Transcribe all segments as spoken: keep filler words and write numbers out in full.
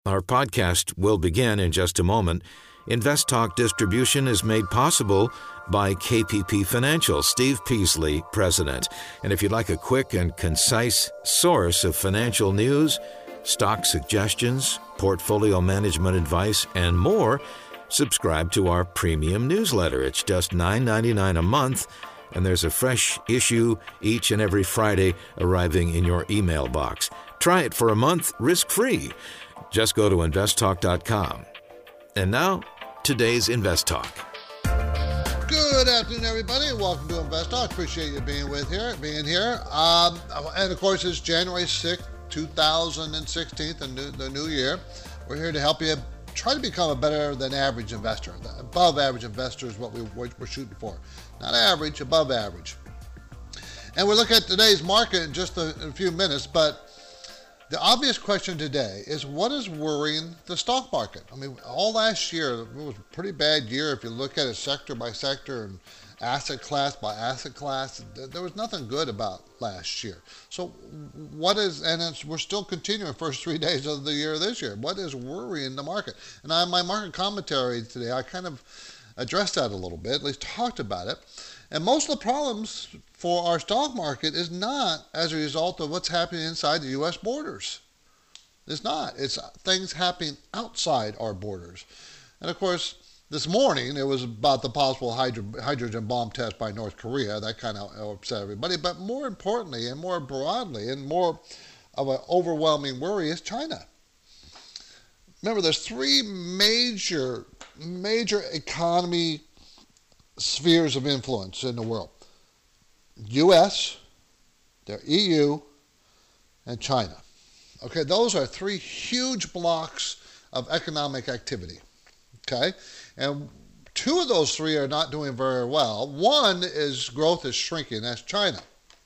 Our podcast will begin in just a moment. Invest Talk distribution is made possible by K P P Financial, Steve Peasley, President. And if you'd like a quick and concise source of financial news, stock suggestions, portfolio management advice, and more, subscribe to our premium newsletter. It's just nine ninety-nine a month, and there's a fresh issue each and every Friday arriving in your email box. Try it for a month, risk-free. Just go to invest talk dot com. And now, today's Invest Talk. Good afternoon, everybody, and welcome to Invest Talk. Appreciate you being with here, being here. Um, and of course, it's January sixth, two thousand sixteen, the new, the new year. We're here to help you try to become a better than average investor. Above average investor is what we, we're shooting for. Not average, above average. And we'll look at today's market in just a, a few minutes, but the obvious question today is, what is worrying the stock market? I mean, all last year, it was a pretty bad year if you look at it sector by sector and asset class by asset class. There was nothing good about last year. So what is, and it's, we're still continuing the first three days of the year this year. What is worrying the market? And on my market commentary today, I kind of addressed that a little bit, at least talked about it. And most of the problems for our stock market is not as a result of what's happening inside the U S borders. It's not. It's things happening outside our borders. And of course, this morning it was about the possible hydro, hydrogen bomb test by North Korea. That kind of upset everybody. But more importantly and more broadly and more of an overwhelming worry is China. Remember, there's three major, major economy spheres of influence in the world. U S, the E U, and China. Okay, those are three huge blocks of economic activity. Okay, and two of those three are not doing very well. One is growth is shrinking, that's China.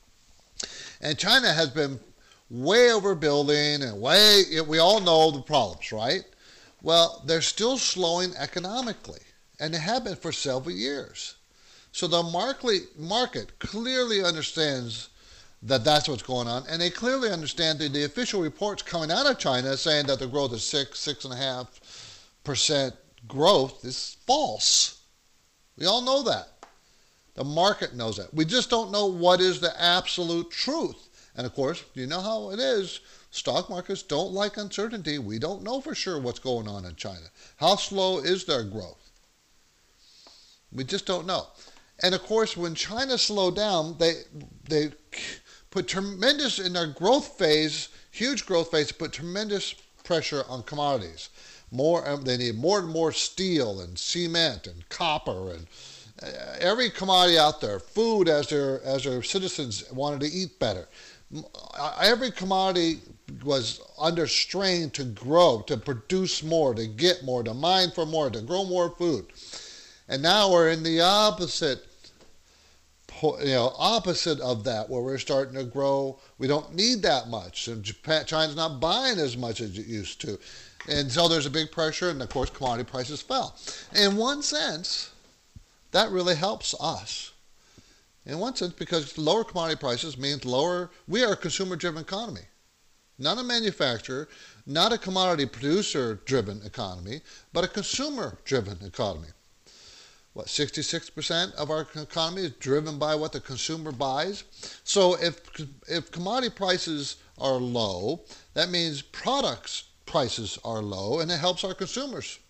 And China has been way overbuilding and way, we all know the problems, right? Well, they're still slowing economically. And they have been for several years. So the market clearly understands that that's what's going on. And they clearly understand that the official reports coming out of China saying that the growth is six, six and a half percent growth is false. We all know that. The market knows that. We just don't know what is the absolute truth. And of course, you know how it is. Stock markets don't like uncertainty. We don't know for sure what's going on in China. How slow is their growth? We just don't know. And of course, when China slowed down, they they put tremendous, in their growth phase, huge growth phase, put tremendous pressure on commodities. More, um, they need more and more steel and cement and copper and uh, every commodity out there. Food, as their as their citizens wanted to eat better. Every commodity was under strain to grow, to produce more, to get more, to mine for more, to grow more food. And now we're in the opposite, you know, opposite of that, where we're starting to grow. We don't need that much. And Japan, China's not buying as much as it used to. And so there's a big pressure, and of course, commodity prices fell. In one sense, that really helps us. In one sense, because lower commodity prices means lower, we are a consumer-driven economy. Not a manufacturer, not a commodity producer-driven economy, but a consumer-driven economy. What, sixty-six percent of our economy is driven by what the consumer buys. So if if commodity prices are low, that means products prices are low, and it helps our consumers.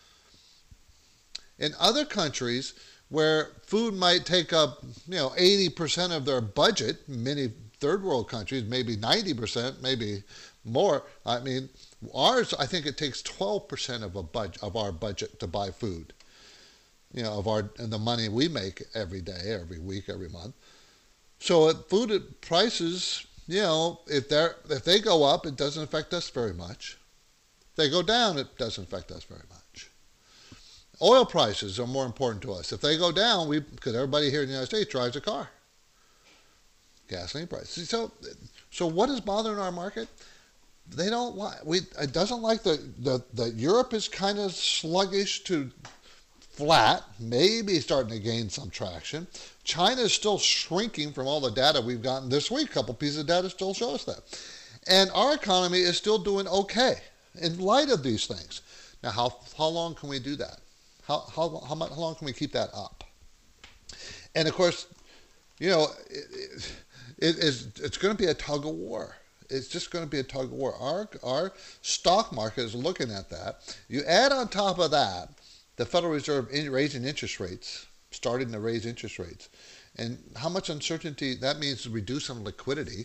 In other countries where food might take up, you know, eighty percent of their budget, many third world countries, maybe ninety percent, maybe more. I mean, ours, I think it takes twelve percent of a budget of our budget to buy food. You know, of our and the money we make every day, every week, every month. So at food prices, you know, if they're if they go up, it doesn't affect us very much. If they go down, it doesn't affect us very much. Oil prices are more important to us. If they go down, we because everybody here in the United States drives a car. Gasoline prices. So, so what is bothering our market? They don't like we. It doesn't like the the, the Europe is kind of sluggish to flat, maybe starting to gain some traction. China is still shrinking from all the data we've gotten this week. A couple pieces of data still show us that. And our economy is still doing okay. in light of these things. Now, how how long can we do that? How how how, much, how long can we keep that up? And of course, you know, it, it, it is it's going to be a tug of war. It's just going to be a tug of war. Our our stock market is looking at that. You add on top of that the Federal Reserve in raising interest rates, starting to raise interest rates, and how much uncertainty that means to reduce some liquidity.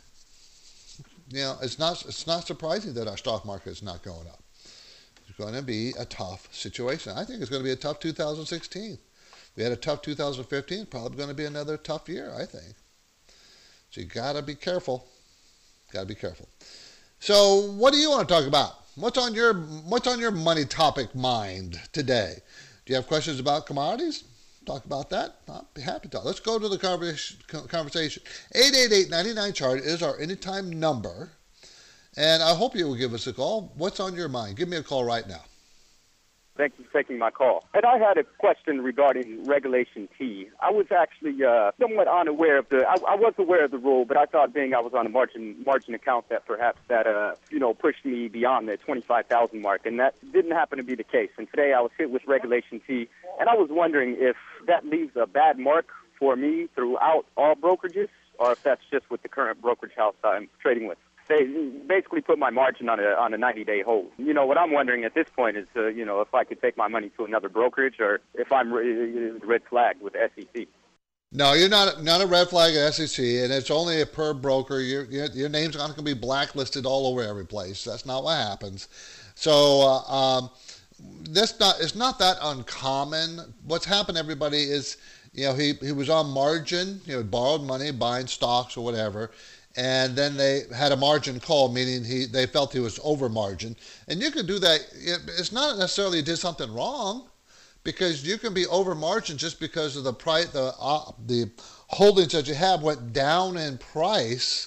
You know, it's not it's not surprising that our stock market is not going up. It's going to be a tough situation. I think it's going to be a tough two thousand sixteen. We had a tough two thousand fifteen. Probably going to be another tough year, I think. So you got to be careful. Got to be careful. So, what do you want to talk about? What's on your What's on your money topic mind today? Do you have questions about commodities? Talk about that. I'll be happy to talk. Let's go to the conversation. eight eight eight, nine nine, C H A R T is our anytime number. And I hope you will give us a call. What's on your mind? Give me a call right now. Thank you for taking my call. And I had a question regarding Regulation T. I was actually uh, somewhat unaware of the, I, I was aware of the rule, but I thought being I was on a margin margin account that perhaps that, uh, you know, pushed me beyond the twenty-five thousand mark, and that didn't happen to be the case. And today I was hit with Regulation T, and I was wondering if that leaves a bad mark for me throughout all brokerages, or if that's just with the current brokerage house I'm trading with. They basically put my margin on a on a ninety-day hold. You know, what I'm wondering at this point is, uh, you know, if I could take my money to another brokerage, or if I'm re- red flagged with the S E C. No, you're not not a red flag at S E C, and it's only a per broker. Your your, your name's not going to be blacklisted all over every place. That's not what happens. So uh, um, this not it's not that uncommon. What's happened, everybody, is, you know, he he was on margin, you know, borrowed money, buying stocks or whatever. And then they had a margin call, meaning he they felt he was over margin. And you can do that. It's not necessarily you did something wrong, because you can be over margin just because of the price, the uh, the holdings that you have went down in price,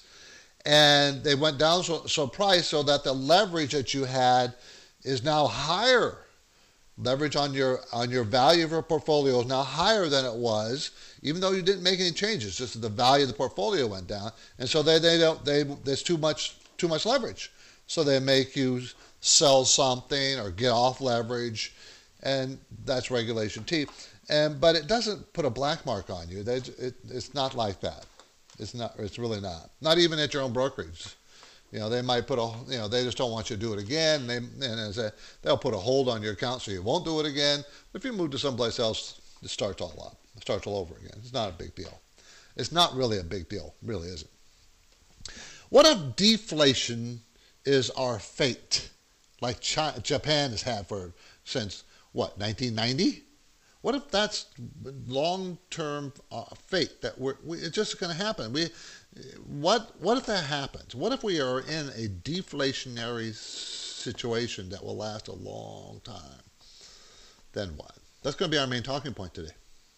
and they went down so, so price so that the leverage that you had is now higher. Leverage on your on your value of your portfolio is now higher than it was, even though you didn't make any changes. Just the value of the portfolio went down, and so they they don't they there's too much too much leverage, so they make you sell something or get off leverage, and that's Regulation T. And but it doesn't put a black mark on you. They, it, it's not like that. It's not. It's really not. Not even at your own brokerage. You know, they might put a, you know, they just don't want you to do it again. They, and as a, they'll put a hold on your account so you won't do it again. But if you move to someplace else, it starts all up. It starts all over again. It's not a big deal. It's not really a big deal. It really isn't. What if deflation is our fate, like China, Japan has had for since, what, nineteen ninety? What if that's long-term uh, fate that we're, we, it's just going to happen? We, what what if that happens? What if we are in a deflationary situation that will last a long time? Then what? That's going to be our main talking point today.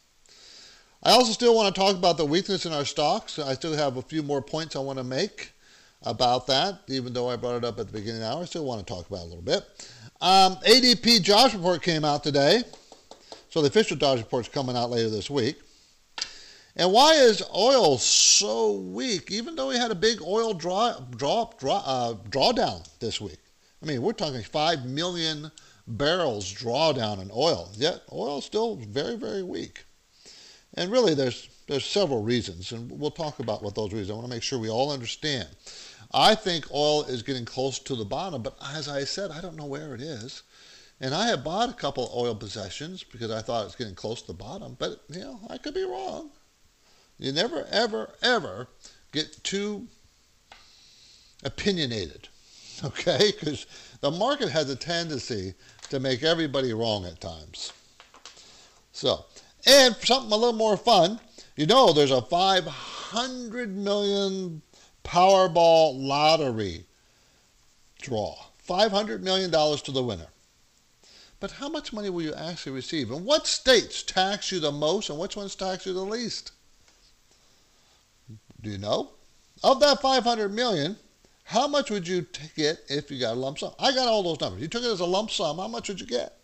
I also still want to talk about the weakness in our stocks. I still have a few more points I want to make about that, even though I brought it up at the beginning of the hour. I still want to talk about it a little bit. Um, A D P jobs report came out today. So the official jobs report is coming out later this week. And why is oil so weak, even though we had a big oil draw, draw, draw, uh, drawdown this week? I mean, we're talking five million barrels drawdown in oil, yet oil is still very, very weak. And really, there's there's several reasons, and we'll talk about what those reasons are. I want to make sure we all understand. I think oil is getting close to the bottom, but as I said, I don't know where it is. And I have bought a couple oil possessions because I thought it was getting close to the bottom, but, you know, I could be wrong. You never, ever, ever get too opinionated, okay? Because the market has a tendency to make everybody wrong at times. So, and for something a little more fun, you know there's a five hundred million Powerball lottery draw. five hundred million dollars to the winner. But how much money will you actually receive? And what states tax you the most and which ones tax you the least? Do you know? Of that five hundred million dollars, how much would you get if you got a lump sum? I got all those numbers. You took it as a lump sum, how much would you get?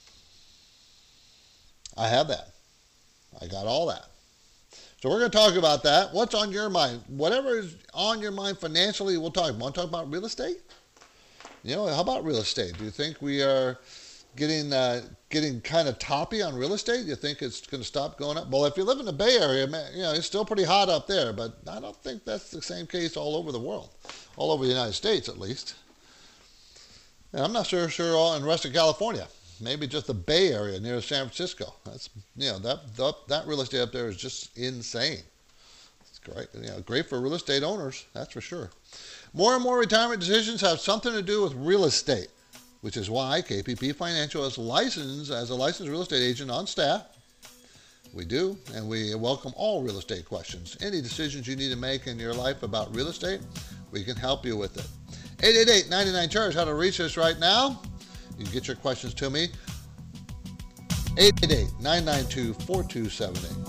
I have that. I got all that. So we're going to talk about that. What's on your mind? Whatever is on your mind financially, we'll talk. Want to talk about real estate? You know, how about real estate? Do you think we are getting uh, getting kind of toppy on real estate? You think it's going to stop going up? Well, if you live in the Bay Area, man, you know, it's still pretty hot up there, but I don't think that's the same case all over the world, all over the United States at least. And I'm not sure sure all in the rest of California. Maybe just the Bay Area near San Francisco. That's you know that that, that real estate up there is just insane. It's great, you know, great for real estate owners, that's for sure. More and more retirement decisions have something to do with real estate, which is why K P P Financial is licensed as a licensed real estate agent on staff. We do, and we welcome all real estate questions. Any decisions you need to make in your life about real estate, we can help you with it. eight eight eight, nine nine, C H A R G E, how to reach us right now. You can get your questions to me. eight eight eight, nine nine two, four two seven eight.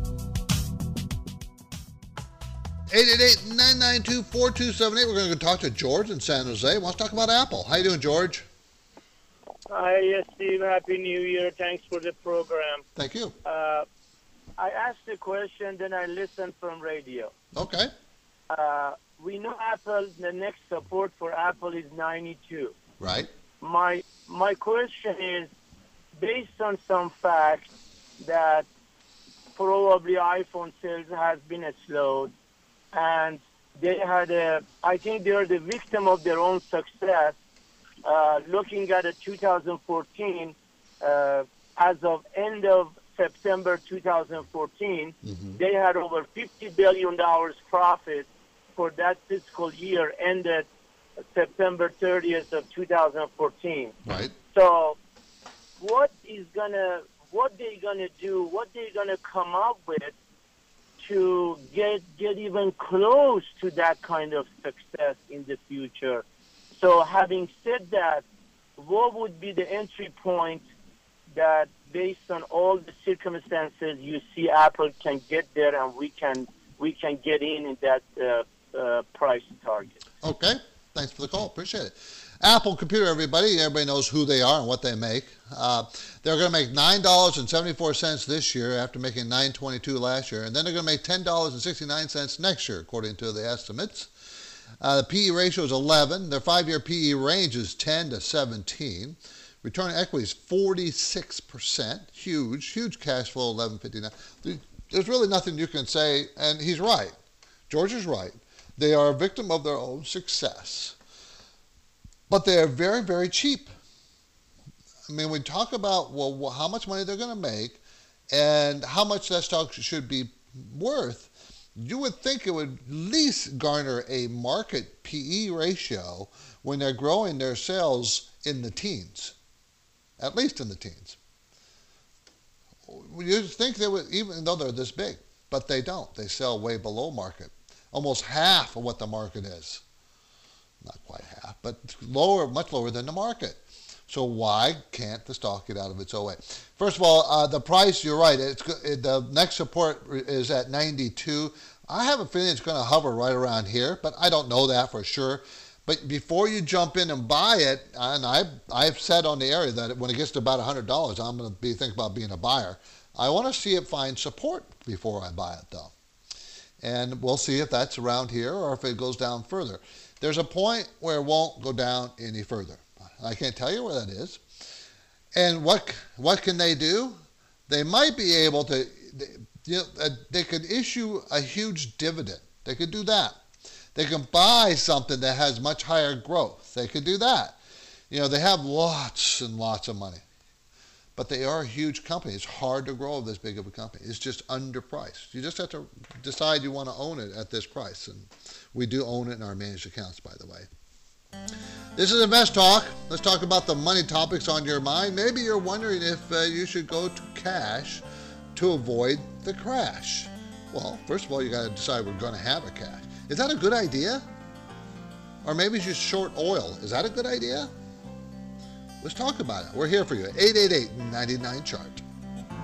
eight eight eight, nine nine two, four two seven eight. We're going to talk to George in San Jose. He wants to talk about Apple. How you doing, George? Hi, yes, Steve. Happy New Year. Thanks for the program. Thank you. Uh, I asked a question, then I listened from radio. Okay. Uh, we know Apple, the next support for Apple is ninety-two. Right. My my question is, based on some facts that probably iPhone sales has been slowed, and they had a, I think they are the victim of their own success. Uh, looking at a two thousand fourteen, uh, as of end of September two thousand fourteen, mm-hmm. they had over fifty billion dollars profit for that fiscal year ended September thirtieth of two thousand fourteen. Right. So what is gonna, what they gonna do, what they gonna come up with to get get even close to that kind of success in the future? So having said that, what would be the entry point that, based on all the circumstances, you see Apple can get there and we can we can get in in that uh, uh, price target? Okay. Thanks for the call. Appreciate it. Apple Computer, everybody. Everybody knows who they are and what they make. Uh, they're going to make nine dollars and seventy-four cents this year after making nine dollars and twenty-two cents last year. And then they're going to make ten dollars and sixty-nine cents next year, according to the estimates. Uh, the P E ratio is eleven. Their five-year P E range is ten to seventeen. Return on equity is forty-six percent. Huge, huge cash flow, eleven fifty-nine. There's really nothing you can say, and he's right. George is right. They are a victim of their own success. But they are very, very cheap. I mean, we talk about, well, how much money they're going to make and how much that stock should be worth. You would think it would at least garner a market P E ratio when they're growing their sales in the teens, at least in the teens. You'd think they would, even though they're this big, but they don't. They sell way below market, almost half of what the market is. Not quite half, but lower, much lower than the market. So why can't the stock get out of its own way? First of all, uh, the price, you're right. It's it, the next support is at ninety-two. I have a feeling it's going to hover right around here, but I don't know that for sure. But before you jump in and buy it, and I've, I've said on the area that when it gets to about one hundred dollars, I'm going to be thinking about being a buyer. I want to see it find support before I buy it, though. And we'll see if that's around here or if it goes down further. There's a point where it won't go down any further. I can't tell you where that is. And what what can they do? They might be able to, they, you know, they could issue a huge dividend. They could do that. They can buy something that has much higher growth. They could do that. You know, they have lots and lots of money. But they are a huge company. It's hard to grow this big of a company. It's just underpriced. You just have to decide you want to own it at this price. And we do own it in our managed accounts, by the way. This is Invest Talk. Let's talk about the money topics on your mind. Maybe you're wondering if uh, you should go to cash to avoid the crash. Well, first of all, you got to decide we're going to have a crash. Is that a good idea? Or maybe you should short oil. Is that a good idea? Let's talk about it. We're here for you. eight eight eight, nine nine, C H A R G E.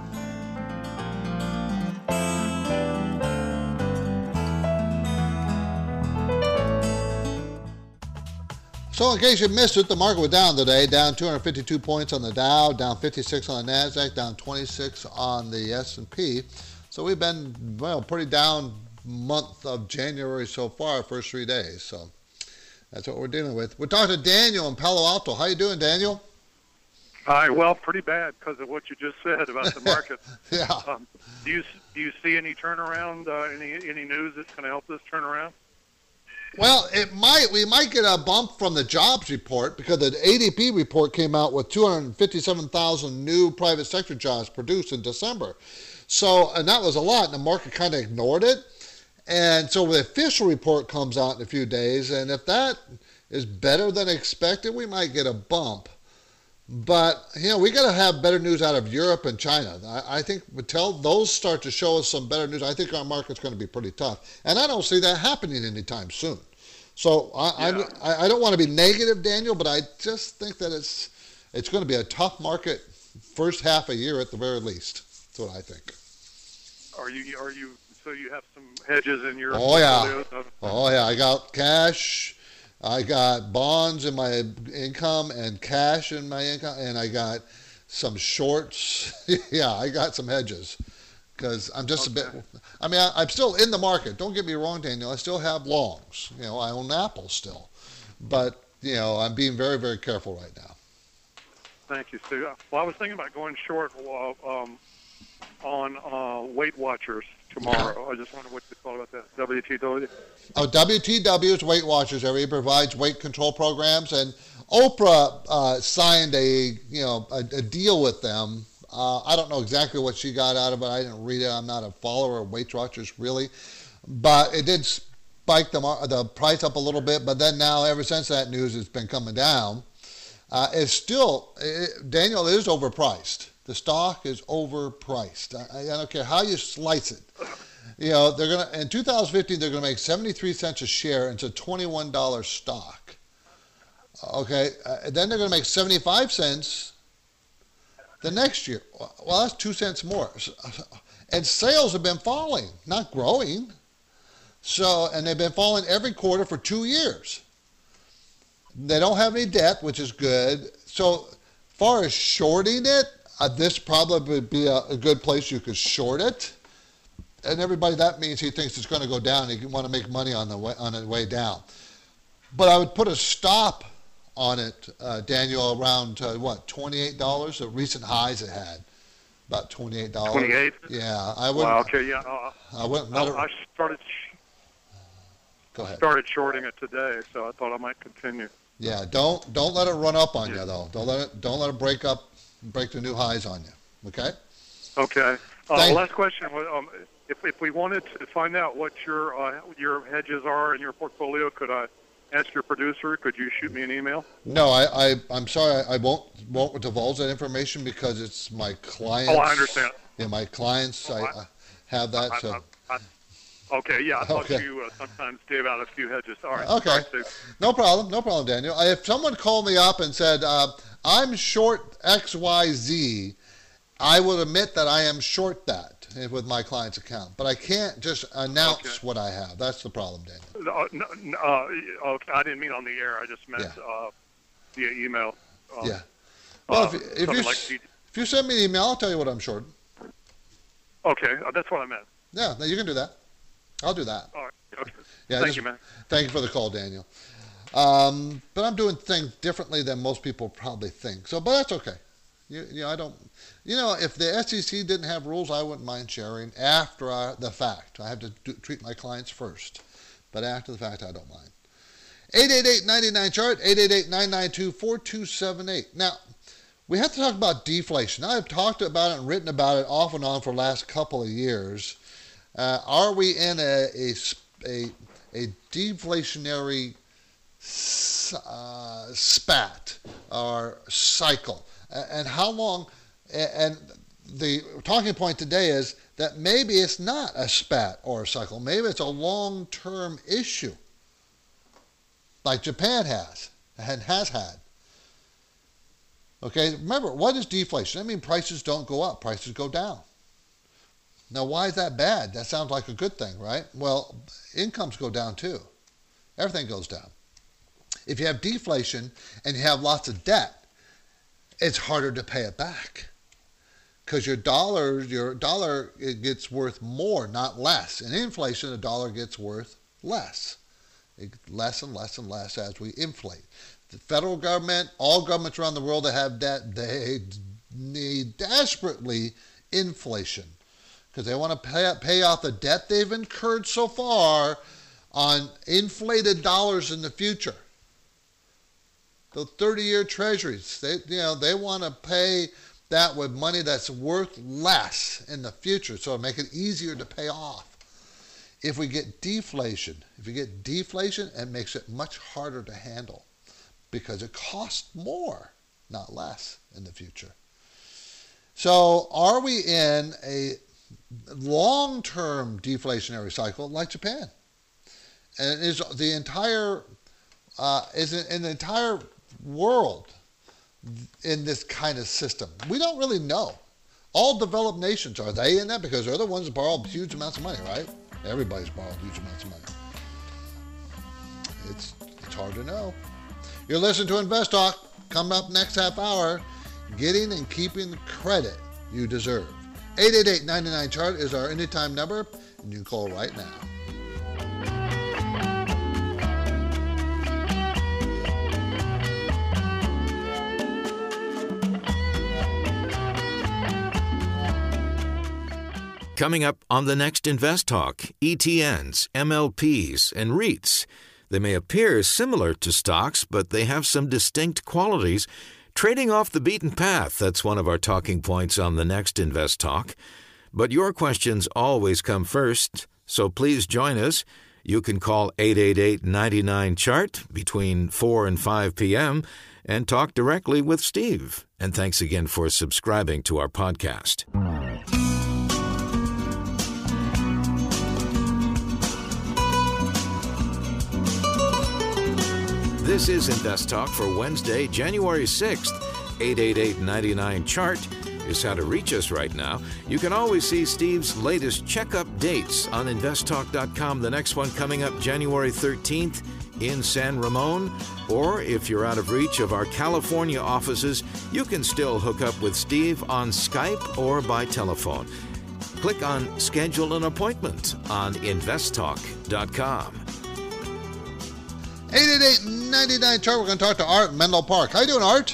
So in case you missed it, the market was down today, down two hundred fifty-two points on the Dow, down fifty-six on the NASDAQ, down twenty-six on the S and P. So we've been, well, pretty down month of January so far, first three days. So That's what we're dealing with. We're talking to Daniel in Palo Alto. How you doing, Daniel? Hi. Well, pretty bad because of what you just said about the market. yeah. Um, do you do you see any turnaround? Uh, any any news that's going to help this turn around? Well, it might. We might get a bump from the jobs report because the A D P report came out with two hundred fifty-seven thousand new private sector jobs produced in December. So, and that was a lot, and the market kind of ignored it. And so the official report comes out in a few days, and if that is better than expected, we might get a bump. But, you know, we got to have better news out of Europe and China. I, I think until those start to show us some better news, I think our market's going to be pretty tough. And I don't see that happening anytime soon. So I, yeah. I, I don't want to be negative, Daniel, but I just think that it's it's going to be a tough market first half a year at the very least. That's what I think. Are you are you so you have some hedges in your oh yeah portfolio? oh yeah I got cash, I got bonds in my income and cash in my income, and I got some shorts. yeah I got some hedges because I'm just okay. a bit I mean I, I'm still in the market, don't get me wrong, Daniel. I still have longs, you know, I own Apple still, but you know I'm being very very careful right now. Thank you, Steve. Well, I was thinking about going short uh, um, on uh, Weight Watchers tomorrow. I just wonder what you thought about that. W T W? Oh, W T W is Weight Watchers. Everybody provides weight control programs, and Oprah uh, signed a you know a, a deal with them. Uh, I don't know exactly what she got out of it. I didn't read it. I'm not a follower of Weight Watchers really, but it did spike the the price up a little bit. But then now, ever since that news, it's been coming down. Uh, it's still it, Daniel it is overpriced. The stock is overpriced. I, I don't care how you slice it. You know, they're gonna in two thousand fifteen they're gonna make seventy-three cents a share, and it's a twenty-one dollar stock. Okay, uh, then they're gonna make seventy-five cents the next year. Well, that's two cents more. And sales have been falling, not growing. So, and they've been falling every quarter for two years. They don't have any debt, which is good. So, as far as shorting it, Uh, this probably would be a, a good place you could short it, and everybody, that means he thinks it's going to go down. He want to make money on the way on the way down. But I would put a stop on it, uh, Daniel, around uh, what twenty-eight dollars. The recent highs it had about twenty-eight dollars. Twenty-eight. Yeah, I wouldn't. Wow, okay, yeah. Uh, I wouldn't. I, Let it, I started. Go ahead. Started shorting it today, so I thought I might continue. Yeah, don't don't let it run up on yeah. you though. Don't let it don't let it break up. break the new highs on you, okay? Okay. Uh, Thank- last question. Um, if if we wanted to find out what your uh, your hedges are in your portfolio, could I ask your producer? Could you shoot me an email? No, I, I I'm sorry, I, I won't won't divulge that information because it's my clients. Oh, I understand. Yeah, my clients, oh, I, I, I have that. I, so. I, I, okay, yeah, I thought Okay. you uh, sometimes gave out a few hedges. All right. Okay, All right, no problem, no problem, Daniel. If someone called me up and said, uh, I'm short X Y Z, I will admit that I am short that with my client's account. But I can't just announce okay. what I have. That's the problem, Daniel. Uh, no, no, uh, okay, I didn't mean on the air. I just meant Yeah. uh, via email. Um, yeah. Well, uh, if, if, you, like if you send me an email, I'll tell you what I'm short. Okay, uh, that's what I meant. Yeah, no, you can do that. I'll do that. All right. Okay. Yeah, Thank just- you, man. Thank you for the call, Daniel. Um, but I'm doing things differently than most people probably think. So, but that's okay. You, you know, I don't. You know, if the S E C didn't have rules, I wouldn't mind sharing after I, the fact. I have to do, treat my clients first, but after the fact, I don't mind. eight eight eight, nine nine, chart, eight eight eight, nine nine two, four two seven eight. Now, we have to talk about deflation. I've talked about it and written about it off and on for the last couple of years. Uh, are we in a a a, a deflationary uh, spat or cycle? And how long? And the talking point today is that maybe it's not a spat or a cycle. Maybe it's a long-term issue, like Japan has and has had. Okay, remember, what is deflation? I mean, prices don't go up, prices go down. Now, why is that bad? That sounds like a good thing, right? Well, incomes go down too. Everything goes down. If you have deflation and you have lots of debt, it's harder to pay it back because your dollar, your dollar it gets worth more, not less. In inflation, a dollar gets worth less. less and less and less as we inflate. The federal government, all governments around the world that have debt, they need desperately inflation because they want to pay, pay off the debt they've incurred so far on inflated dollars in the future. The thirty-year treasuries, they you know they want to pay that with money that's worth less in the future, so it'll make it easier to pay off. If we get deflation, if you get deflation, it makes it much harder to handle because it costs more, not less, in the future. So are we in a long-term deflationary cycle like Japan? And is the entire uh, is in the entire world in this kind of system? We don't really know. All developed nations, are they in that? Because they're the ones that borrow huge amounts of money, right? Everybody's borrowed huge amounts of money. It's it's hard to know. You're listening to Invest Talk. Coming up next half hour, getting and keeping the credit you deserve. eight eight eight, nine nine, chart is our anytime number, and you can call right now. Coming up on the next Invest Talk, E T Ns, M L Ps, and REITs. They may appear similar to stocks, but they have some distinct qualities. Trading off the beaten path, that's one of our talking points on the next Invest Talk. But your questions always come first, so please join us. You can call eight eight eight, nine nine, chart between four and five p.m. and talk directly with Steve. And thanks again for subscribing to our podcast. This is Invest Talk for Wednesday, January sixth. eight eight eight, nine nine, chart is how to reach us right now. You can always see Steve's latest checkup dates on invest talk dot com. The next one coming up January thirteenth in San Ramon. Or if you're out of reach of our California offices, you can still hook up with Steve on Skype or by telephone. Click on Schedule an Appointment on invest talk dot com. eight eight eight, nine nine, chart. We're going to talk to Art in Menlo Park. How you doing, Art?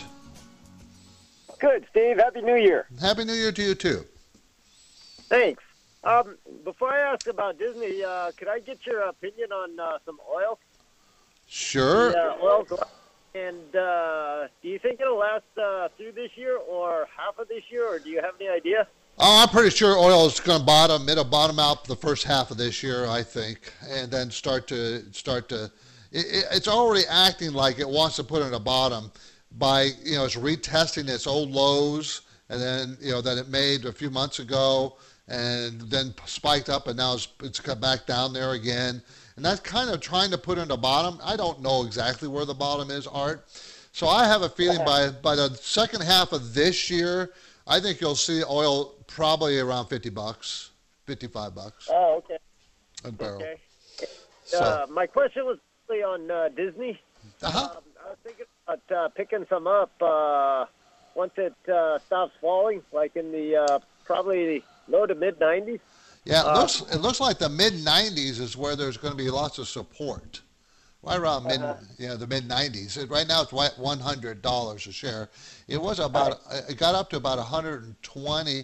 Good, Steve. Happy New Year. Happy New Year to you, too. Thanks. Um, before I ask about Disney, uh, could I get your opinion on uh, some oil? Sure. The, uh, oil, and uh, do you think it'll last uh, through this year or half of this year, or do you have any idea? Oh, I'm pretty sure oil is going to bottom. It'll bottom out the first half of this year, I think, and then start to start to. It, it's already acting like it wants to put in a bottom by, you know, it's retesting its old lows, and then, you know, that it made a few months ago, and then spiked up, and now it's, it's come back down there again. And that's kind of trying to put in a bottom. I don't know exactly where the bottom is, Art. So I have a feeling by, by the second half of this year, I think you'll see oil probably around fifty bucks, fifty-five bucks. Oh, okay. A barrel. Okay. So, Uh, my question was really on uh, Disney. uh-huh. Um, I was thinking about uh, picking some up uh, once it uh, stops falling, like in the uh, probably low to mid nineties. Yeah, it Uh, looks it looks like the mid nineties is where there's going to be lots of support. Right around mid, Uh-huh. yeah, the mid nineties. Right now it's one hundred dollars a share. It was about, it got up to about one hundred twenty.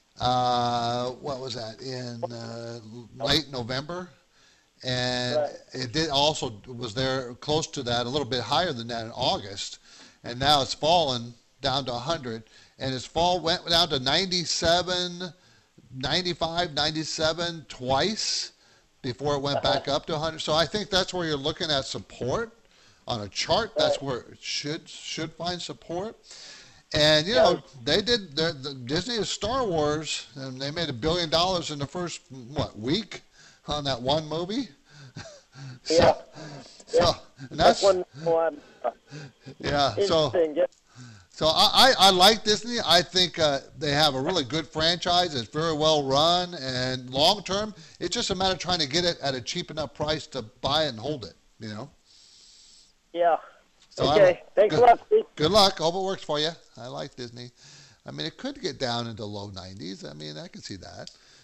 Uh, what was that in uh, late November? And Right. it did also was there close to that, a little bit higher than that in August, and now it's fallen down to one hundred, and its fall went down to ninety-seven, ninety-five, ninety-seven twice before it went back up to one hundred. So I think that's where you're looking at support on a chart. That's where it should should find support. And you know they did their, the Disney is Star Wars, and they made a billion dollars in the first what week on that one movie. so, Yeah. so Yeah. and that's, That's one one. Uh, yeah. So interesting. Yeah. so I, I, I like Disney. I think uh, they have a really good franchise. It's very well run, and long term, it's just a matter of trying to get it at a cheap enough price to buy it and hold it. You know. Yeah. So I- Okay. Thanks good, a lot, Steve. Good luck. Hope it works for you. I like Disney. I mean, it could get down into low nineties. I mean, I can see that.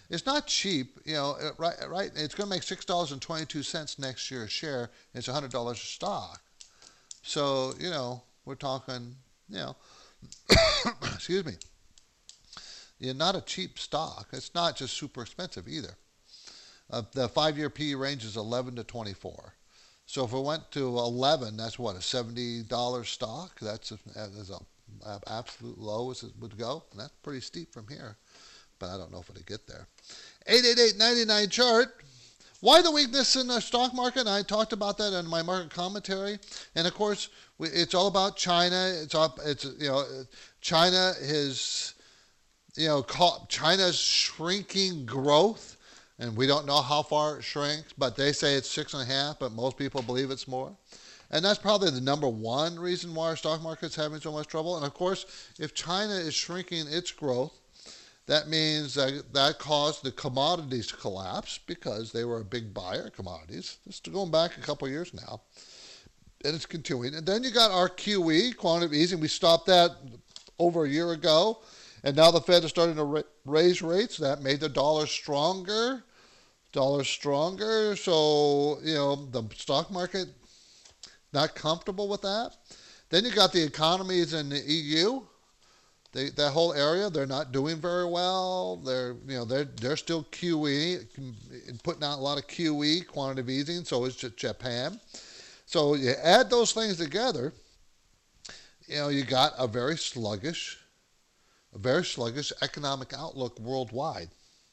it's not cheap. You know, uh, right? Right. It's going to make six dollars and twenty-two cents next year a share. It's a hundred dollars a stock. So you know, we're talking. You know, excuse me. You're not a cheap stock. It's not just super expensive either. Uh, the five-year P E range is eleven to twenty-four. So if it went to eleven, that's what, a seventy dollars stock? That's a, that's a, a absolute low as it would go. And that's pretty steep from here. But I don't know if it'll get there. eight eight eight, nine nine, chart. Why the weakness in the stock market? I talked about that in my market commentary. And of course, we, it's all about China. It's up. It's you know, China is, you know, China's shrinking growth, and we don't know how far it shrinks. But they say it's six and a half, but most people believe it's more. And that's probably the number one reason why our stock market's having so much trouble. And of course, if China is shrinking its growth, that means that that caused the commodities to collapse because they were a big buyer of commodities. Just going back a couple of years now. And it's continuing. And then you got our Q E, quantitative easing. We stopped that over a year ago. And now the Fed is starting to ra- raise rates. That made the dollar stronger. Dollar stronger. So, you know, the stock market, not comfortable with that. Then you got the economies in the E U. They, that whole area, they're not doing very well. They're, you know, they're they're still Q E, putting out a lot of Q E, quantitative easing. So is Japan. So you add those things together, you know, you got a very sluggish, a very sluggish economic outlook worldwide.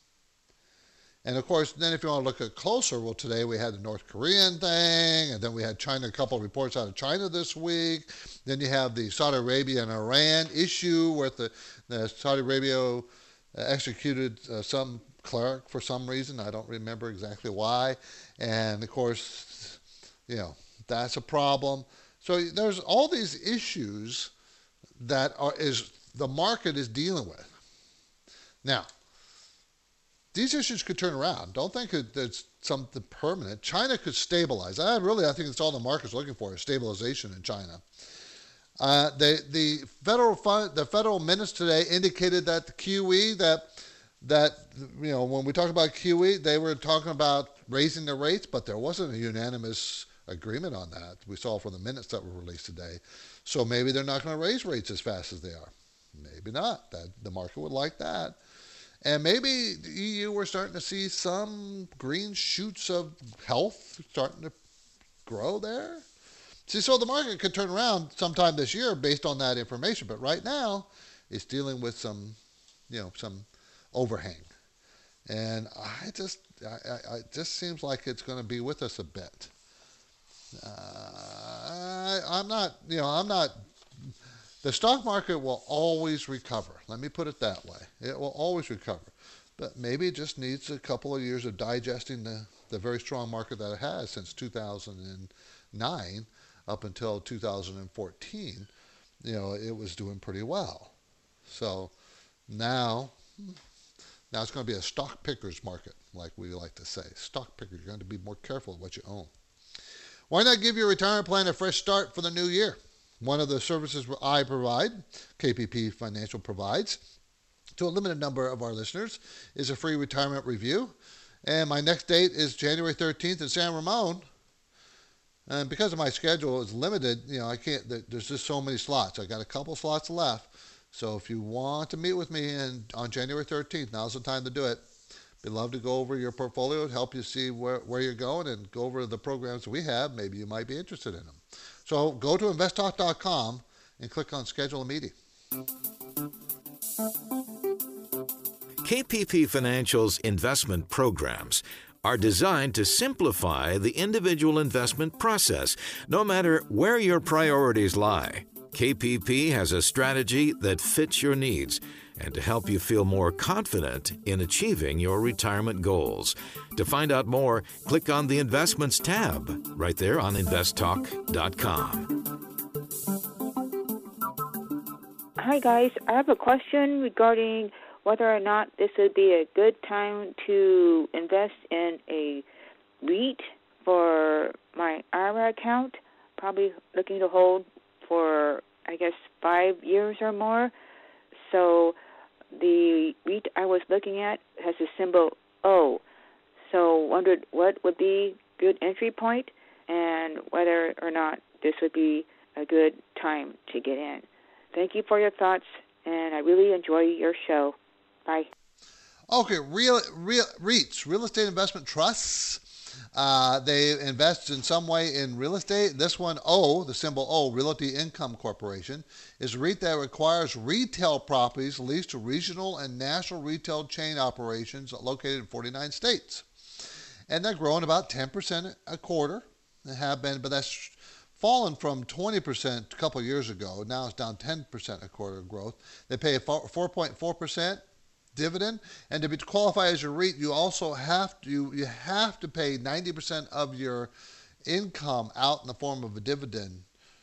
And of course, then if you want to look at closer, well, today we had the North Korean thing, and then we had China, a couple of reports out of China this week. Then you have the Saudi Arabia and Iran issue, where the, the Saudi Arabia executed uh, some cleric for some reason. I don't remember exactly why. And of course, you know, that's a problem. So there's all these issues that are is the market is dealing with. Now, these issues could turn around. Don't think that it's something permanent. China could stabilize. I really, I think it's all the market's looking for is stabilization in China. Uh, they, the federal fund, the federal minutes today indicated that the Q E, that that you know, when we talked about Q E, they were talking about raising the rates, but there wasn't a unanimous agreement on that. We saw from the minutes that were released today. So maybe they're not going to raise rates as fast as they are. Maybe not. That the market would like that. And maybe the E U, we're starting to see some green shoots of health starting to grow there. See, so the market could turn around sometime this year based on that information. But right now, it's dealing with some, you know, some overhang. And I just, I, I, it just seems like it's going to be with us a bit. Uh, I, I'm not, you know, I'm not. The stock market will always recover. Let me put it that way. It will always recover. But maybe it just needs a couple of years of digesting the, the very strong market that it has since two thousand nine up until two thousand fourteen. You know, it was doing pretty well. So now, now it's going to be a stock pickers market, like we like to say. Stock pickers, you're going to be more careful of what you own. Why not give your retirement plan a fresh start for the new year? One of the services I provide, K P P Financial provides, to a limited number of our listeners, is a free retirement review. And my next date is January thirteenth in San Ramon. And because of my schedule is limited, you know, I can't, there's just so many slots. I got a couple slots left. So if you want to meet with me in, on January thirteenth, now's the time to do it. We'd love to go over your portfolio, help you see where, where you're going, and go over the programs we have. Maybe you might be interested in them. So go to invest talk dot com and click on Schedule a Meeting. K P P Financial's investment programs are designed to simplify the individual investment process, no matter where your priorities lie. K P P has a strategy that fits your needs and to help you feel more confident in achieving your retirement goals. To find out more, click on the Investments tab right there on invest talk dot com. Hi guys, I have a question regarding whether or not this would be a good time to invest in a REIT for my I R A account, probably looking to hold for, I guess, five years or more. So the REIT I was looking at has the symbol O. So wondered what would be good entry point and whether or not this would be a good time to get in. Thank you for your thoughts, and I really enjoy your show. Bye. Okay, real, real REITs, real estate investment trusts. Uh, they invest in some way in real estate. This one, O, the symbol O, Realty Income Corporation, is a REIT that requires retail properties leased to regional and national retail chain operations located in forty-nine states. And they're growing about ten percent a quarter. They have been, but that's fallen from twenty percent a couple of years ago. Now it's down ten percent a quarter growth. They pay a four point four percent dividend, and to be qualified as a REIT, you also have to you, you have to pay ninety percent of your income out in the form of a dividend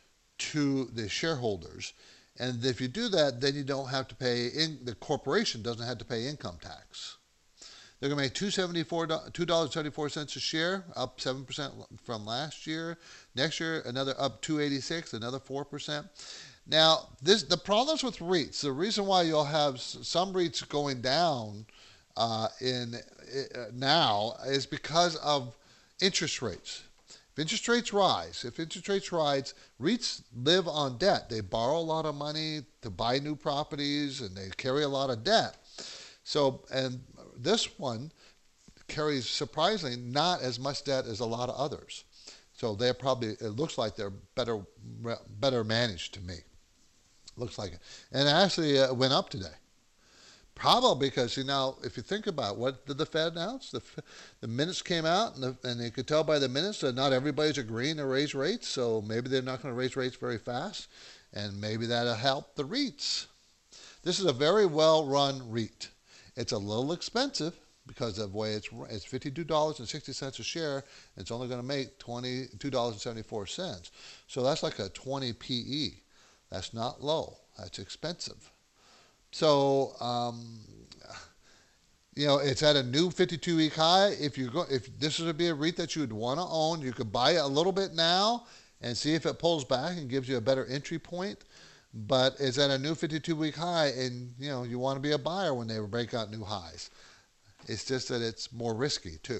to the shareholders. And if you do that, then you don't have to pay in, the corporation doesn't have to pay income tax. They're going to make two dollars and seventy-four cents a share, up seven percent from last year. Next year, another up two dollars and eighty-six cents, another four percent. Now, this the problems with REITs, the reason why you'll have some REITs going down uh, in uh, now is because of interest rates. If interest rates rise, if interest rates rise, REITs live on debt. They borrow a lot of money to buy new properties, and they carry a lot of debt. So, and this one carries, surprisingly, not as much debt as a lot of others. So they're probably, it looks like they're better better managed to me. Looks like it. And it actually uh, went up today. Probably because, you know, if you think about it, what did the Fed announce? The, the minutes came out, and, the, and you could tell by the minutes that not everybody's agreeing to raise rates, so maybe they're not going to raise rates very fast, and maybe that'll help the REITs. This is a very well-run REIT. It's a little expensive because of the way it's it's fifty-two dollars and sixty cents a share. It's only going to make twenty-two dollars and seventy-four cents. So that's like a twenty P E. That's not low. That's expensive. So, um, you know, it's at a new fifty-two week high. If you go, if this would be a REIT that you would want to own, you could buy it a little bit now and see if it pulls back and gives you a better entry point. But it's at a new fifty-two week high, and you know you want to be a buyer when they break out new highs. It's just that it's more risky too.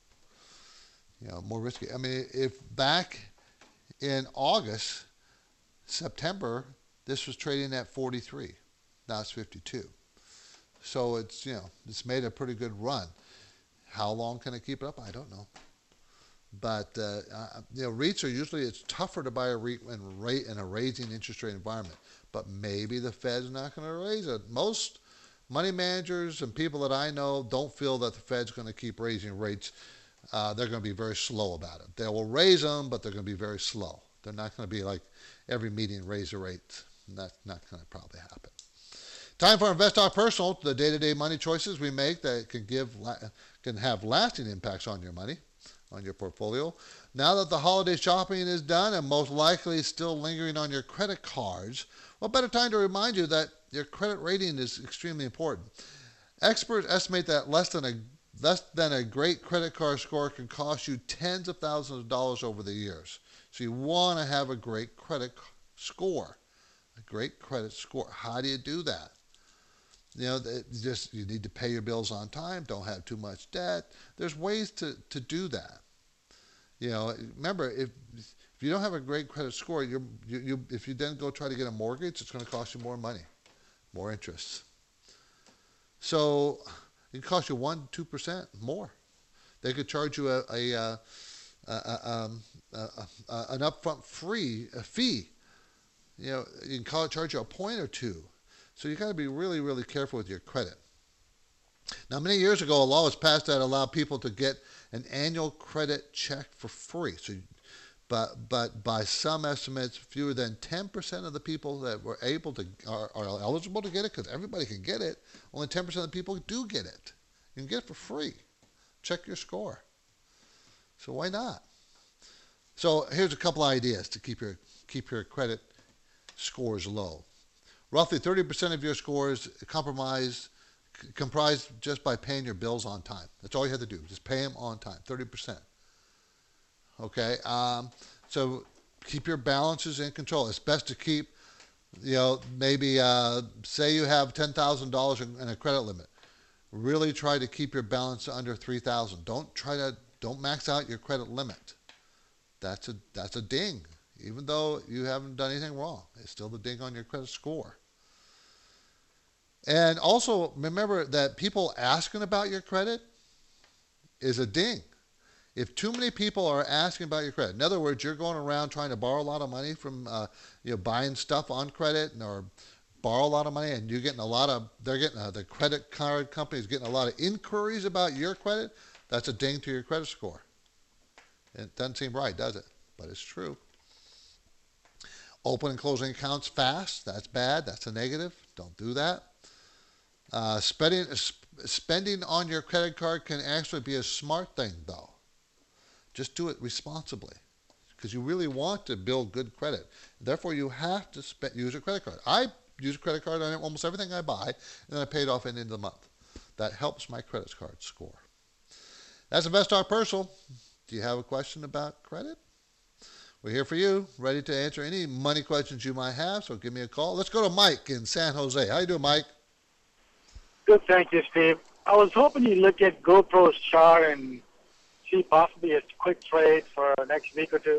You know, more risky. I mean, if back in August, September, this was trading at forty-three. Now it's fifty-two. So it's, you know, it's made a pretty good run. How long can it keep it up? I don't know. But, uh, uh, you know, REITs are usually, it's tougher to buy a REIT in, rate, in a raising interest rate environment. But maybe the Fed's not going to raise it. Most money managers and people that I know don't feel that the Fed's going to keep raising rates. Uh, they're going to be very slow about it. They will raise them, but they're going to be very slow. They're not going to be like every meeting raise the rates. That's not going to probably happen. Time for Invest Talk Personal, the day-to-day money choices we make that can give can have lasting impacts on your money, on your portfolio. Now that the holiday shopping is done and most likely still lingering on your credit cards, what better time to remind you that your credit rating is extremely important. Experts estimate that less than a less than a great credit card score can cost you tens of thousands of dollars over the years. So you want to have a great credit score, a great credit score. How do you do that? You know, just you need to pay your bills on time. Don't have too much debt. There's ways to, to do that. You know, remember, if if you don't have a great credit score, you're, you you if you then go try to get a mortgage, it's going to cost you more money, more interest. So it can cost you one, two percent more. They could charge you a, a, a, a, um, a, a an upfront free a fee. You know, you can call, charge you a point or two. So you got to be really, really careful with your credit. Now, many years ago, a law was passed that allowed people to get an annual credit check for free. So, but but by some estimates, fewer than ten percent of the people that were able to are, are eligible to get it, because everybody can get it. Only ten percent of the people do get it. You can get it for free. Check your score. So why not? So here's a couple ideas to keep your keep your credit scores low. Roughly thirty percent of your scores compromise, comprised just by paying your bills on time. That's all you have to do. Just pay them on time, thirty percent. Okay? Um, so keep your balances in control. It's best to keep You know, maybe uh, say you have ten thousand dollars in, in a credit limit. Really try to keep your balance under three thousand dollars. Don't try to, don't max out your credit limit. That's a, that's a ding. Even though you haven't done anything wrong, it's still the ding on your credit score. And also remember that people asking about your credit is a ding. If too many people are asking about your credit, in other words, you're going around trying to borrow a lot of money from, uh, you know, buying stuff on credit or borrow a lot of money, and you're getting a lot of, they're getting, uh, the credit card company's getting a lot of inquiries about your credit, that's a ding to your credit score. It doesn't seem right, does it? But it's true. Open and closing accounts fast, that's bad, that's a negative. Don't do that. Uh, spending, spending on your credit card can actually be a smart thing, though. Just do it responsibly because you really want to build good credit. Therefore, you have to spend, use a credit card. I use a credit card on almost everything I buy, and then I pay it off at the end of the month. That helps my credit card score. That's InvestTalk Personal. Do you have a question about credit? We're here for you, ready to answer any money questions you might have, so give me a call. Let's go to Mike in San Jose. How you doing, Mike? Good, thank you, Steve. I was hoping you'd look at GoPro's chart and see possibly a quick trade for the next week or two.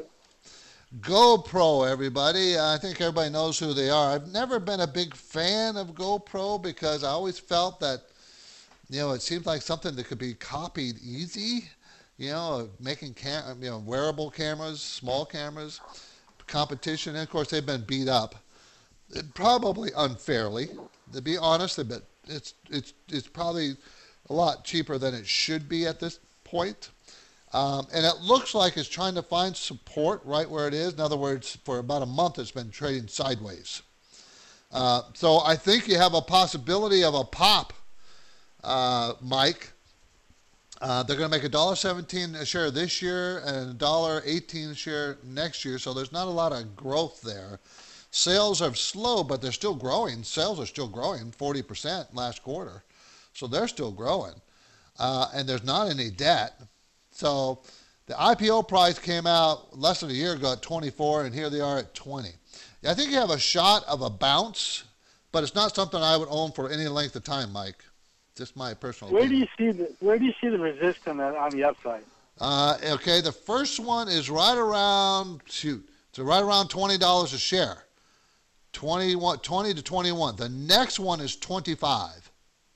GoPro, everybody. I think everybody knows who they are. I've never been a big fan of GoPro because I always felt that, you know, it seems like something that could be copied easy. You know, making cam- you know, wearable cameras, small cameras, competition. And of course, they've been beat up, probably unfairly. To be honest, but it's it's it's probably a lot cheaper than it should be at this point. Um, and it looks like it's trying to find support right where it is. In other words, for about a month, it's been trading sideways. Uh, so I think you have a possibility of a pop, uh, Mike. Uh, they're going to make one dollar seventeen a share this year and one dollar eighteen a share next year. So there's not a lot of growth there. Sales are slow, but they're still growing. Sales are still growing, forty percent last quarter. So they're still growing. Uh, and there's not any debt. So the I P O price came out less than a year ago at twenty-four, and here they are at twenty. I think you have a shot of a bounce, but it's not something I would own for any length of time, Mike. Just my personal Where opinion. do you see the Where do you see the resistance on the upside? Uh, okay, the first one is right around, shoot, so right around twenty dollars a share. twenty-one, twenty to twenty-one. The next one is twenty-five.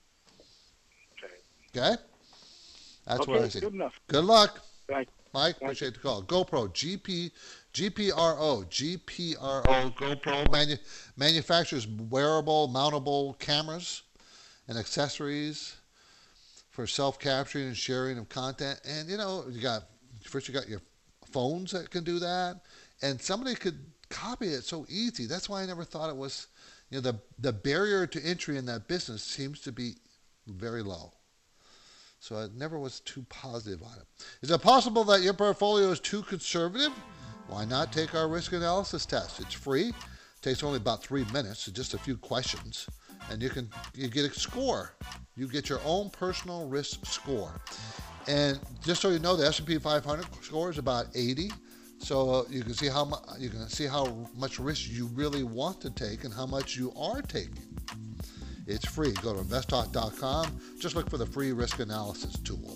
Okay. Okay? That's okay, what I see. Good enough. Good luck. Thank you. Mike, Thank appreciate the call. GoPro, G P, G P R O, G P R O, GoPro manu- manufactures wearable, mountable cameras and accessories for self-capturing and sharing of content. And, you know, you got, first you got your phones that can do that, and somebody could copy it so easy. That's why I never thought it was, you know, the, the barrier to entry in that business seems to be very low. So I never was too positive on it. Is it possible that your portfolio is too conservative? Why not take our risk analysis test? It's free. It takes only about three minutes, so just a few questions, and you can you get a score. You get your own personal risk score. And just so you know, the S and P five hundred score is about eighty. So you can see how mu- you can see how much risk you really want to take and how much you are taking. It's free. Go to invest talk dot com. Just look for the free risk analysis tool.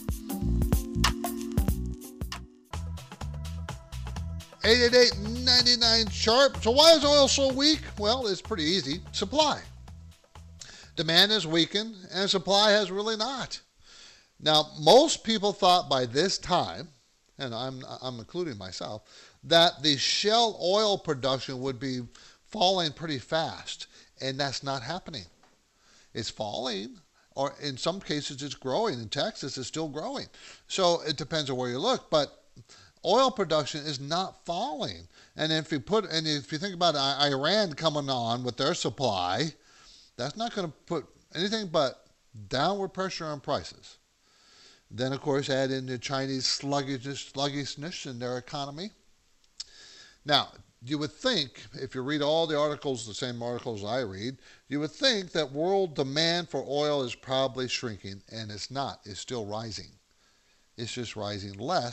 eight eight eight, nine nine, sharp. So why is oil so weak? Well, it's pretty easy. Supply. Demand has weakened and supply has really not. Now, most people thought by this time, and I'm, I'm including myself, that the shale oil production would be falling pretty fast, and that's not happening. It's falling, or in some cases it's growing. In Texas, it's still growing. So it depends on where you look, but oil production is not falling. And if you put, and if you think about Iran coming on with their supply, that's not going to put anything but downward pressure on prices. Then, of course, add in the Chinese sluggishness, sluggishness in their economy. Now, you would think, if you read all the articles, the same articles I read, you would think that world demand for oil is probably shrinking, and it's not. It's still rising. It's just rising less,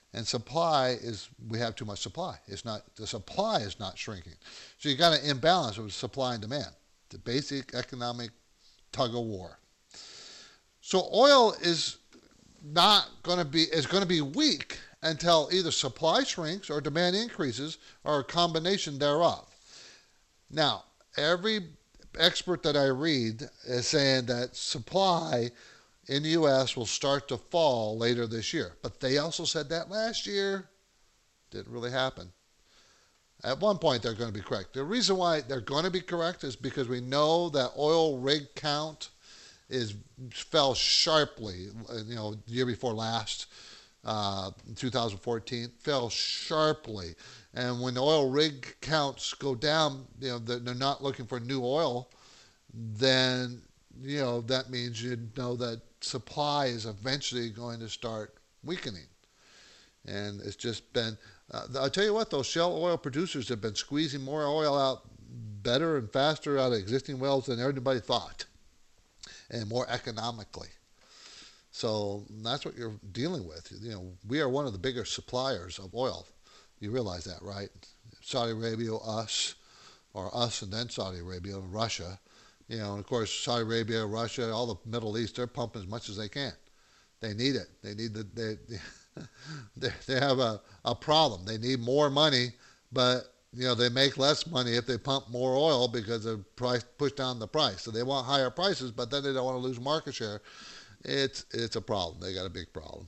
And supply is, we have too much supply. It's not, the supply is not shrinking. So you got an imbalance of supply and demand. The basic economic tug of war. So oil is not going to be, is going to be weak until either supply shrinks or demand increases or a combination thereof. Now, every expert that I read is saying that supply in the U S will start to fall later this year. But they also said that last year. Didn't really happen. At one point, they're going to be correct. The reason why they're going to be correct is because we know that oil rig count is fell sharply, you know, the year before last, uh, two thousand fourteen, fell sharply. And when the oil rig counts go down, you know, they're not looking for new oil, then, you know, that means you know that supply is eventually going to start weakening. And it's just been, uh, I'll tell you what, those shale oil producers have been squeezing more oil out better and faster out of existing wells than anybody thought, and more economically. So that's what you're dealing with. You know, we are one of the bigger suppliers of oil. You realize that, right? Saudi Arabia, us, or us and then Saudi Arabia and Russia. You know, and of course, Saudi Arabia, Russia, all the Middle East, they're pumping as much as they can. They need it. They need the, they, they, they have a, a problem. They need more money, but, you know, they make less money if they pump more oil because the price push down the price. So they want higher prices, but then they don't want to lose market share. It's, it's a problem. They got a big problem.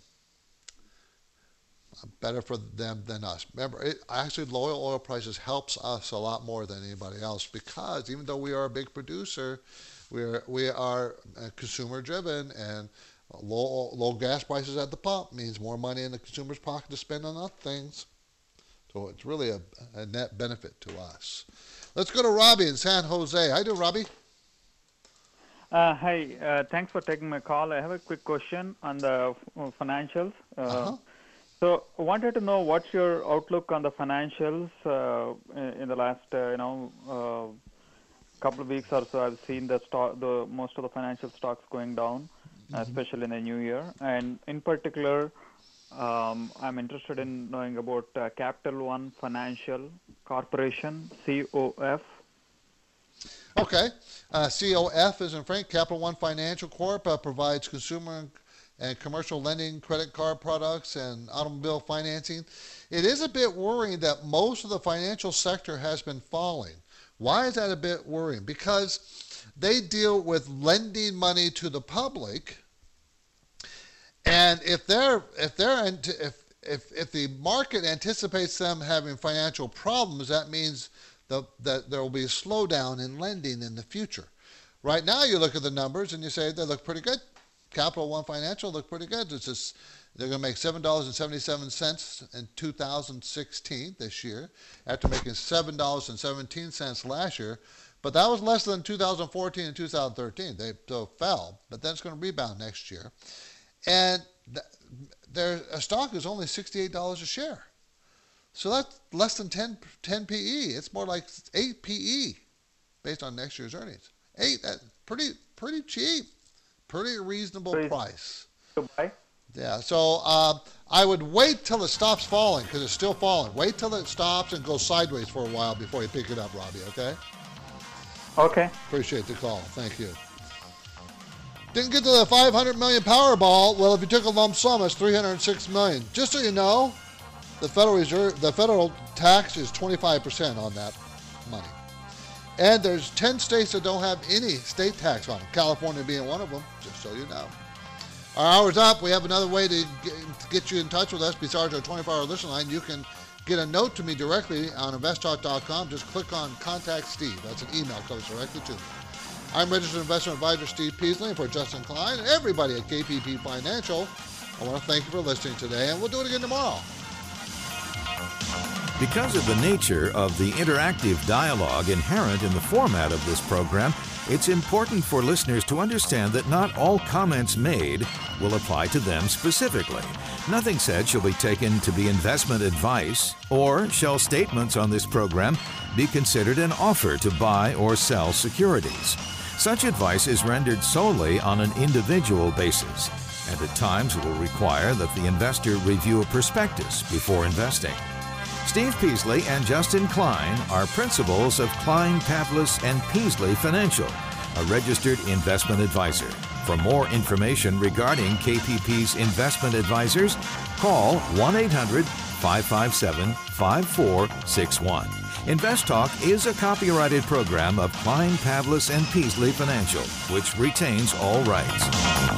Better for them than us. Remember, it, actually, low oil prices helps us a lot more than anybody else because even though we are a big producer, we are we are consumer driven, and low low gas prices at the pump means more money in the consumer's pocket to spend on other things. So it's really a, a net benefit to us. Let's go to Robbie in San Jose. How you doing, Robbie? Uh, hi. Uh, thanks for taking my call. I have a quick question on the f- financials. Uh, uh-huh. So I wanted to know what's your outlook on the financials uh, in the last, uh, you know, uh, couple of weeks or so. I've seen the stock, the most of the financial stocks going down, mm-hmm. especially in the new year. And in particular, um, I'm interested in knowing about uh, Capital One Financial Corporation, C O F. Okay. Uh, C O F is in Frank. Capital One Financial Corp uh, provides consumer and commercial lending, credit card products, and automobile financing. It is a bit worrying that most of the financial sector has been falling. Why is that a bit worrying? Because they deal with lending money to the public, and if they're if they're if if if the market anticipates them having financial problems, that means the, that there will be a slowdown in lending in the future. Right now, you look at the numbers and you say they look pretty good. Capital One Financial look pretty good. It's just, they're going to make seven dollars and seventy-seven cents in two thousand sixteen this year, after making seven dollars and seventeen cents last year. But that was less than two thousand fourteen and two thousand thirteen. They so fell, but then it's going to rebound next year. And th- their a stock is only sixty-eight dollars a share. So that's less than ten, ten P E. It's more like eight P E based on next year's earnings. Eight, that's pretty, pretty cheap. Pretty reasonable Please. price. Goodbye. Yeah, so uh, I would wait till it stops falling because it's still falling. Wait till it stops and goes sideways for a while before you pick it up, Robbie, okay? Okay. Appreciate the call. Thank you. Didn't get to the five hundred million Powerball. Well, if you took a lump sum, it's three hundred six million. Just so you know, the Federal Reserve, the federal tax is twenty-five percent on that money. And there's ten states that don't have any state tax on them, California being one of them, just so you know. Our hour's up. We have another way to get, to get you in touch with us besides our twenty-four hour listen line. You can get a note to me directly on invest talk dot com. Just click on Contact Steve. That's an email that comes directly to me. I'm registered investment advisor Steve Peasley, and for Justin Klein and everybody at K P P Financial, I want to thank you for listening today, and we'll do it again tomorrow. Because of the nature of the interactive dialogue inherent in the format of this program, it's important for listeners to understand that not all comments made will apply to them specifically. Nothing said shall be taken to be investment advice, or shall statements on this program be considered an offer to buy or sell securities. Such advice is rendered solely on an individual basis, and at times it will require that the investor review a prospectus before investing. Steve Peasley and Justin Klein are principals of Klein, Pavlis and Peasley Financial, a registered investment advisor. For more information regarding K P P's investment advisors, call one eight hundred, five five seven, five four six one. Invest Talk is a copyrighted program of Klein, Pavlis and Peasley Financial, which retains all rights.